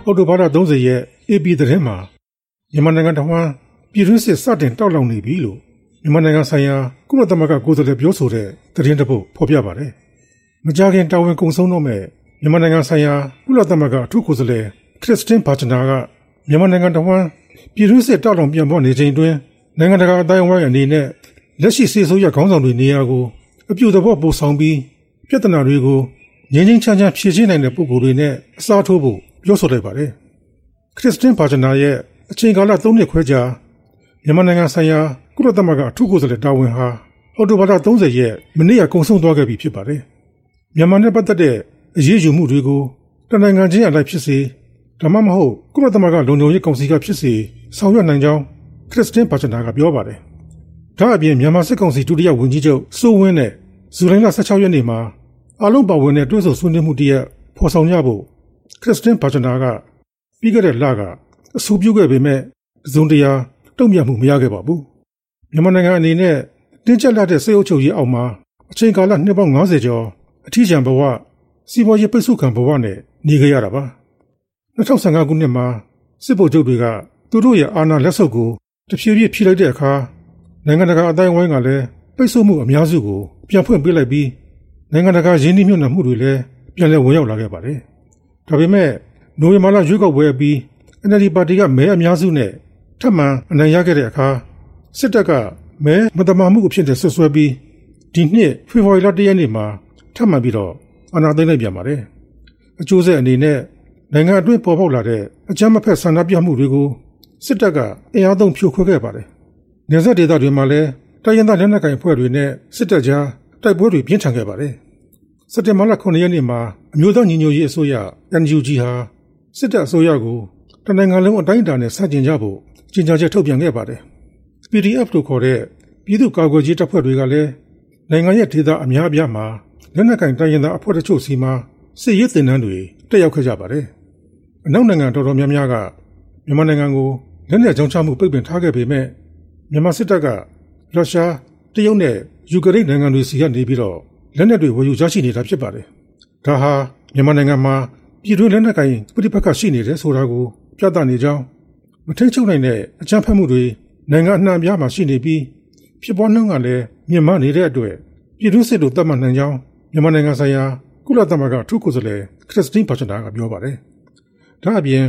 အောက်တိုဘာလ30ရက် AP သတင်းမှာမြန်မာနိုင်ငံတော်မှာပြည်တွင်းစစ်စတင်တောက်လောင်နေပြီလို့မြန်မာနိုင်ငံဆိုင်ရာကုလသမဂ္ဂကိုယ်စားလှယ်ပြောဆိုတဲ့သတင်းတစ်ပုဒ်ဖော်ပြပါတယ်။မကြာခင်တာဝန်ကုန်ဆုံးတော့မဲ့မြန်မာနိုင်ငံဆိုင်ရာကုလသမဂ္ဂအထူးကိုယ်စားလှယ်ခရစ်စတင်ဘာချနာကမြန်မာနိုင်ငံတော်မှာပြည်တွင်းစစ်တောက်လောင်ပြန်ပေါ်နေချိန်အတွင်းနိုင်ငံတကာအတိုင်းအဝိုင်းအနေနဲ့လက်ရှိစစ်ဆိုးရခေါင်းဆောင်တွေနေရာကိုအပြုသဘောပို့ဆောင်ပြီးပြဿနာတွေကိုငြိမ်းချမ်းချမ်းဖြေရှင်းနိုင်တဲ့ပုဂ္ဂိုလ်တွေနဲ့အစားထိုးဖို့ပြောဆိုလိုက်ပါတယ်။ခရစ်စတင်ဘာချနာရဲ့အချိန်ကာလ3နှစ်ခွဲကြာမြန်မာနိုင်ငံဆိုင်ရာကုလသမဂ္ဂအထူးကိုယ်စားလှယ်တာဝန်ဟာအောက်တိုဘာလ30ရက်မနေ့ကကုန်ဆုံးသွားခဲ့ပြီဖြစ်ပါတယ်။မြန်မာနဲ့ပတ်သက်တဲ့အရေးယူမှုတွေကိုတနိုင်ငံချင်းအလိုက်ဖြစ်စေဒါမှမဟုတ်ကုလသမဂ္ဂလုံခြုံရေးကောင်စီကဖြစ်စေဆောင်ရွက်နိုင်ကြောင်းခရစ်စတင်ဘာချနာကပြောပါတယ်။ဒါအပြင်မြန်မာစစ်ကောင်စီဒုတိယဝန်ကြီးချုပ်စိုးဝင်းနဲ့ဇူလိုင်လ16ရက်နေ့မှာအလုံးပါဝင်တဲ့တွဲဆုံဆွေးနွေးမှုတရက်ဖော်ဆောင်ကြဖို့ခရစ်စတင်ဘာချနာကပြီးခဲ့တဲ့လကအဆိုပြုခဲ့ပေမဲ့တစုံတရာတုံ့ပြန်မှုမရခဲ့ပါဘူး။မြန်မာနိုင်ငံအနေနဲ့တင်းကျပ်လာတဲ့စစ်အုပ်ချုပ်ရေးအောက်မှာအချိန်ကာလနှစ်ပေါင်း90ကျော်အထီးကျန်ဘဝစီးပွားရေးပိတ်ဆို့ခံဘဝနဲ့နေခဲ့ရတာပါ။2015ခုနှစ်မှာစစ်ဗိုလ်ချုပ်တွေကသူတို့ရဲ့အာဏာလက်ဆုပ်ကိုတဖြည်းဖြည်းဖြည့်လိုက်တဲ့အခါနိုင်ငံတကာအတိုင်းအဝိုင်းကလည်းပိတ်ဆို့မှုအများစုကိုပြန်ဖွင့်ပေးလိုက်ပြီးနိုင်ငံတကာရင်းနှီးမြှုပ်နှံမှုတွေလည်းပြန်လည်ဝင်ရောက်လာခဲ့ပါတယ်။ဒါပေမဲ့နိုဝင်ဘာလရွေးကောက်ပွဲအပြီး NLD ပါတီကမဲအများစုနဲ့ထပ်မံအနိုင်ရခဲ့တဲ့အခါစစ်တပ်ကမဲမတမာမှုအဖြစ်နဲ့ဆွဆွဲပြီးဒီနှစ်ဖေဖော်ဝါရီလ1ရက်နေ့မှာထပ်မံပြီးတော့အာဏာသိမ်းလိုက်ပြန်ပါတယ်။အကျိုးဆက်အနေနဲ့နိုင်ငံအတွင်းပေါ်ပေါက်လာတဲ့အကြမ်းမဖက်ဆန္ဒပြမှုတွေကိုစစ်တပ်ကအင်အားသုံးဖြိုခွဲခဲ့ပါတယ်။နယ်စပ်ဒေသတွေမှာလည်းတိုင်းရင်းသားလက်နက်ကိုင်အဖွဲ့တွေနဲ့စစ်တပ်ကြားတိုက်ပွဲတွေပြင်းထန်ခဲ့ပါတယ်။စက်တင်ဘာလ9ရက်နေ့မှာအမျိုးသားညီညွတ်ရေးအစိုးရ NUG ဟာစစ်တပ်အစိုးရကိုတနိုင်ငံလုံးအတိုင်းအတာနဲ့ဆန့်ကျင်ကြဖို့ကြေညာချက်ထုတ်ပြန်ခဲ့ပါတယ်။ PDF လို့ခေါ်တဲ့ပြည်သူ့ကာကွယ်ရေးတပ်ဖွဲ့တွေကလည်းနိုင်ငံရဲ့ဒေသအများအပြားမှာလက်နက်ကိုင်တိုင်းရင်းသားအဖွဲ့တချို့စီမှာစစ်ရေးသင်တန်းတွေတက်ရောက်ခဲ့ကြပါတယ်။အနောက်နိုင်ငံတော်တော်များများကမြန်မာနိုင်ငံကိုလက်နက်ကြောင်းချမှုပိတ်ပင်ထားခဲ့ပေမဲ့မြန်မာစစ်တပ်ကရုရှားတရုတ်နဲ့ယူကရိန်းနိုင်ငံတွေစီကနေပြီးတော့လက်နက်တွေဝယ်ယူရရှိနေတာဖြစ်ပါတယ်။ဒါဟာမြန်မာနိုင်ငံမှာပြည်တွင်းလက်နက်ကိုင်ပဋိပက္ခရှိနေတယ်ဆိုတာကိုပြသနေကြောင်းမထိန်ချုပ်နိုင်တဲ့အကြမ်းဖက်မှုတွေနိုင်ငံအနှံ့အပြားမှာရှိနေပြီးဖြစ်ပွားနှုန်းကလည်းမြင့်မားနေတဲ့အတွက်ပြည်တွင်းစစ်လို့သတ်မှတ်နိုင်ကြောင်းမြန်မာနိုင်ငံဆိုင်ရာကုလသမဂ္ဂအထူးကိုယ်စားလှယ်ခရစ်စတင်ဘာချနာကပြောပါတယ်။ဒါအပြင်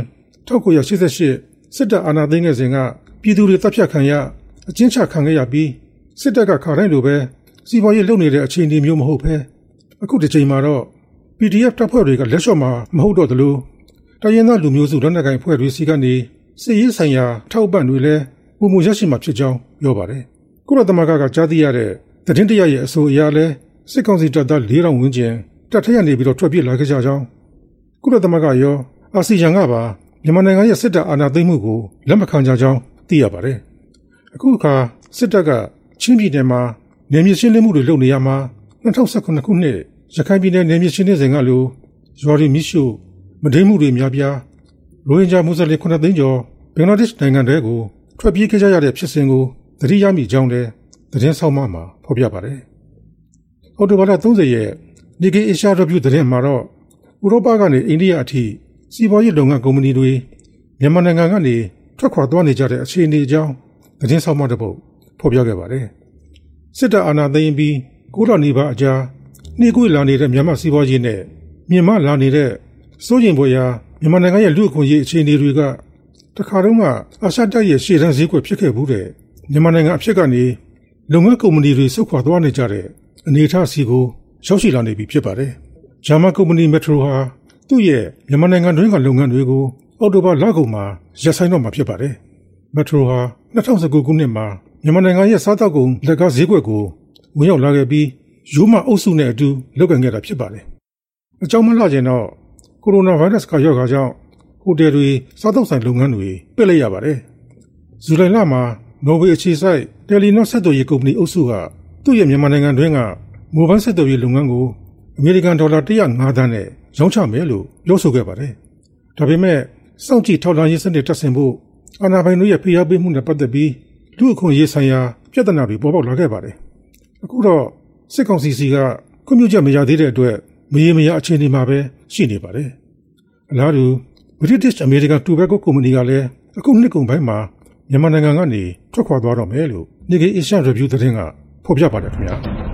1988စစ်တပ်အာဏာသိမ်းခဲ့စဉ်ကပြည်သူတွေတပ်ဖြတ်ခံရအကျဉ်းချခံခဲ့ရပြီးစစ်တပ်ကခါတိုင်းလိုပဲစီးပွားရေးလုပ်နေတဲ့အခြေအနေမျိုးမဟုတ်ဘဲအခုဒီချိန်မှာတော့ PDF တပ်ဖွဲ့တွေကလက်လျှော့မှာမဟုတ်တော့သလိုတိုင်းရင်းသားလူမျိုးစုလက်နက်ကိုင်အဖွဲ့တွေစီကနေစစ်ရေးဆိုင်ရာထောက်ပံ့တွေလည်းပုံမှန်ရရှိမှာဖြစ်ကြောင်းပြောပါတယ်။ကုလသမဂ္ဂကကြားသိရတဲ့သတင်းတရရဲ့အဆိုအရလဲစစ်ကောင်စီတပ်သား4,000ဝန်းကျင်တပ်ထက်ရနေပြီးတော့ထွက်ပြေးလာခဲ့ကြကြောင်းကုလသမဂ္ဂရောအာဆီယံကပါမြန်မာနိုင်ငံရဲ့စစ်တပ်အာဏာသိမ်းမှုကိုလက်မခံကြကြောင်းသိရပါတယ်။အခုအခါစစ်တပ်ကချင်းပြည်နယ်မှာနယ်မြေရှင်းလင်းမှုတွေလုပ်နေရမှာ2019ခုနှစ်ရခိုင်ပြည်နယ်နယ်မြေရှင်းလင်းစဉ်ကလိုရွာတွေမိရှုမဒိမ်းမှုတွေများပြားရိုဟင်ဂျာမွတ်စလင်9သိန်းကျော်ဘင်္ဂလားဒေ့ရှ်နိုင်ငံတွေကိုထွက်ပြေးခဲ့ကြရတဲ့ဖြစ်စဉ်ကိုသတိရမိကြောင်းလည်းသတင်းဆောင်မှာဖော်ပြပါတယ်။အောက်တိုဘာလ30ရက်နီဂီအေရှားရီဗျူးသတင်းမှာတော့ဥရောပကနေအိန္ဒိယအထိစီးပွားရေးလုပ်ငန်းကုမ္ပဏီတွေမြန်မာနိုင်ငံကနေထွက်ခွာသွားနေကြတဲ့အခြေအနေအကြောင်းသတင်းဆောင်မှာတစ်ပုဒ်ဖော်ပြခဲ့ပါတယ်။စစ်တပ်အာဏာသိမ်းပြီး9လနီးပါးအကြာနှေးကွေးလာနေတဲ့မြန်မာစီးပွားရေးနဲ့မြင့်မားလာနေတဲ့စိုးရိမ်ဖွယ်ရာမြန်မာနိုင်ငံရဲ့လူ့အခွင့်အရေးအခြေအနေတွေကတခါတုန်းကအာရှတိုက်ရဲ့ရှေ့တန်းဈေးကွက်ဖြစ်ခဲ့မှုတဲ့မြန်မာနိုင်ငံအဖြစ်ကနေလုပ်ငန်းကုမ္ပဏီတွေဆုတ်ခွာသွားနေကြတဲ့အနေအထားစီကိုရောက်ရှိလာနေပြီဖြစ်ပါတယ်။ဂျာမန်ကုမ္ပဏီမက်ထရိုဟာသူ့ရဲ့မြန်မာနိုင်ငံတွင်းကလုပ်ငန်းတွေကိုအောက်တိုဘာလကုန်မှာရပ်ဆိုင်းတော့မှာဖြစ်ပါတယ်။မက်ထရိုဟာ2019ခုနှစ်မှာမြန်မာနိုင်ငံရဲ့စားတောက်ကုန်လက်ကားဈေးကွက်ကိုဝင်ရောက်လာခဲ့ပြီးရိုးမအုပ်စုနဲ့အတူလုပ်ကိုင်ခဲ့တာဖြစ်ပါတယ်။အကြောင်းမလှခြင်းတော့ကိုရိုနာဗိုင်းရပ်စ်ကရောဂါကြောင့်ဟိုတယ်တွေစားတောက်ဆိုင်လုပ်ငန်းတွေပိတ်လိုက်ရပါတယ်။ဇူလိုင်လမှာနော်ဝေအခြေစိုက်တယ်လီနော့ဆက်သွယ်ရေးကုမ္ပဏီအုပ်စုကသူ့ရဲ့မြန်မာနိုင်ငံတွင်းကမိုဘိုင်းဆက်သွယ်ရေးလုပ်ငန်းကိုအမေရိကန်ဒေါ်လာ105သန်းနဲ့ရောင်းချမယ်လို့ပြောဆိုခဲ့ပါတယ်။ဒါပေမဲ့စောင့်ကြည့်ထောက်လှမ်းရေးစနစ်တပ်ဆင်ဖို့အာဏာပိုင်တို့ရဲ့ဖိအားပေးမှုနဲ့ပတ်သက်ပြီးလူ့အခွင့်အရေးဆိုင်ရာပြဿနာတွေပေါ်ပေါက်လာခဲ့ပါတယ်။အခုတော့စစ်ကောင်စီစီကခွင့်ပြုချက်မရသေးတဲ့အတွက်မရေမရာအခြေအနေမှာပဲရှိနေပါတယ်။အလားတူဘ British American Tobacco ကုမ္ပဏီကလည်းအခုနှစ်ကုန်ပိုင်းမှာမြန်မာနိုင်ငံကနေထွက်ခွာသွားတော့မယ်လို့ Nikkei Asian Review သတင်းကဖော်ပြပါတယ်ခင်ဗျာ